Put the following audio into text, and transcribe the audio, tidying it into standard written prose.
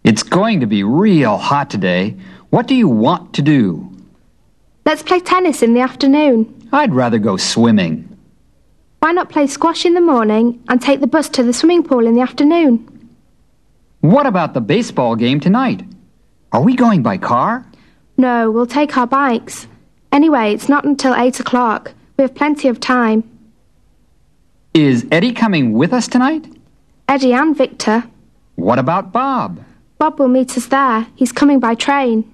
It's going to be real hot today. What do you want to do? Let's play tennis in the afternoon. I'd rather go swimming. Why not play squash in the morning and take the bus to the swimming pool in the afternoon? What about the baseball game tonight? Are we going by car? No, we'll take our bikes. Anyway, it's not until 8 o'clock. We have plenty of time. Is Eddie coming with us tonight? Eddie and Victor. What about Bob? Bob will meet us there. He's coming by train.